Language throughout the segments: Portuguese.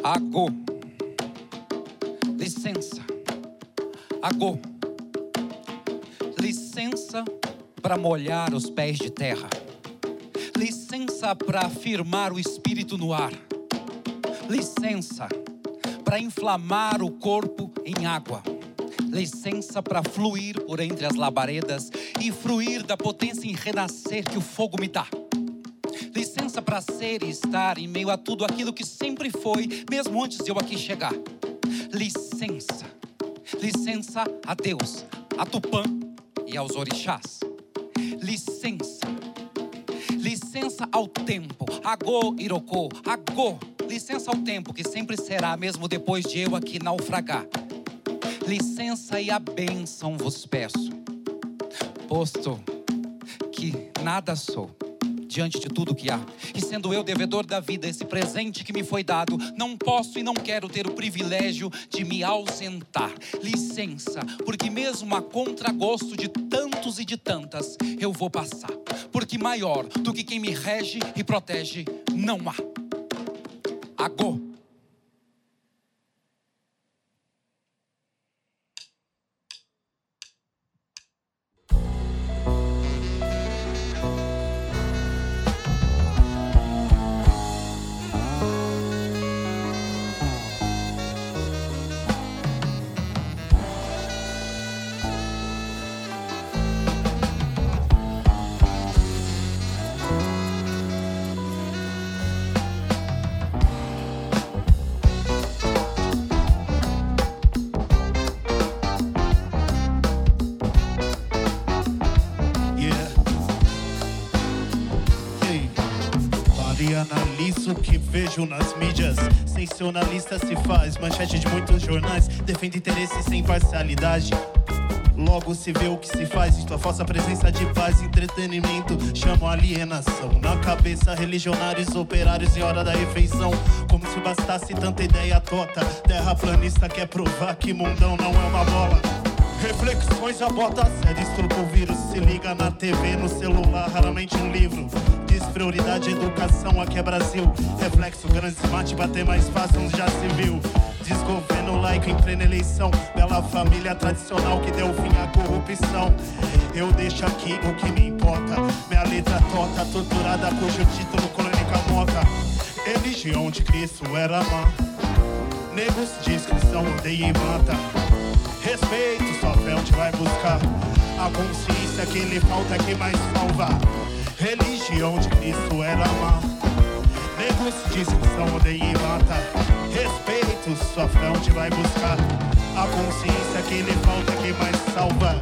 Agô. Licença. Agô. Licença para molhar os pés de terra. Licença para firmar o espírito no ar. Licença para inflamar o corpo em água. Licença para fluir por entre as labaredas e fruir da potência em renascer que o fogo me dá. Licença para ser e estar em meio a tudo aquilo que sempre foi, mesmo antes de eu aqui chegar. Licença. Licença a Deus, a Tupã e aos orixás. Licença. Licença ao tempo. Agô, Irocô, agô. Licença ao tempo que sempre será, mesmo depois de eu aqui naufragar. Licença e a bênção vos peço, posto que nada sou diante de tudo que há, e sendo eu devedor da vida, esse presente que me foi dado, não posso e não quero ter o privilégio de me ausentar. Licença, porque mesmo a contragosto de tantos e de tantas, eu vou passar, porque maior do que quem me rege e protege não há. Agô. Analiso o que vejo nas mídias. Sensacionalista se faz manchete de muitos jornais. Defende interesse sem parcialidade. Logo se vê o que se faz. Em tua falsa presença de paz, entretenimento, chamo alienação. Na cabeça religionários, operários em hora da refeição. Como se bastasse tanta ideia tota. Terraplanista quer provar que mundão não é uma bola. Reflexões a bota séria, estrupa o vírus. Se liga na TV, no celular, raramente um livro. Diz prioridade, educação, aqui é Brasil. Reflexo, grande smart, bater mais fácil, onde já se viu. Desgoverno laico em plena eleição. Bela família tradicional que deu fim à corrupção. Eu deixo aqui o que me importa. Minha letra torta, torturada, cujo título crônica morta. Religião de Cristo era má. Negros de inscrição, odeia e mata. Respeito, só fé onde vai buscar. A consciência que lhe falta que mais salva. Religião de Cristo era má. Negros de inscrição, odeia e mata. Respeito, só fé onde vai buscar. A consciência que lhe falta que mais salva.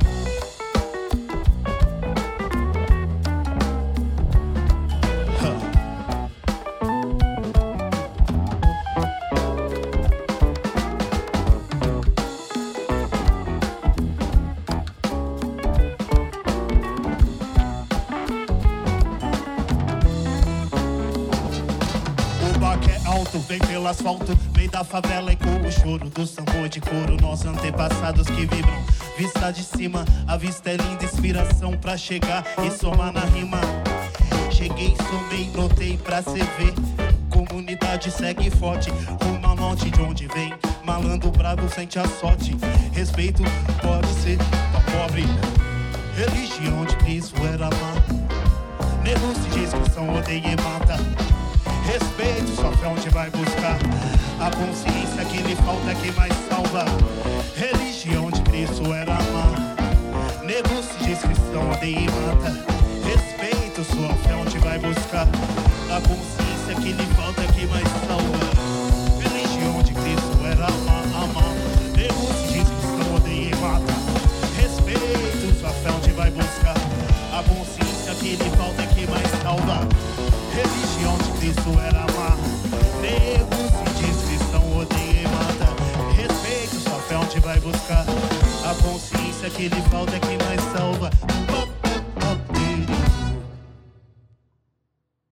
Vem pelo asfalto, vem da favela e com o choro do tambor de couro. Nossos antepassados que vibram, vista de cima. A vista é linda, inspiração pra chegar e somar na rima. Cheguei, somei, notei pra cê ver. Comunidade segue forte, rumo ao norte de onde vem. Malandro bravo sente a sorte. Respeito pode ser tão pobre. Religião de Cristo era má. Negros de inscrição, odeia e mata. Respeito, só fé onde vai buscar. A consciência que lhe falta é quem mais salva. Religião de Cristo era má. Negros de inscrição, odeia e mata. Respeito, sua fé onde vai buscar. A consciência que lhe falta é quem mais salva. Religião de Cristo era má. Negros de inscrição, odeia e mata. Respeito, sua fé onde vai buscar. A consciência que lhe falta é quem mais salva. Religião de Cristo era má. Negros de inscrição, odeia e mata. Respeito, sua fé onde vai buscar. A consciência que lhe falta é quem mais salva.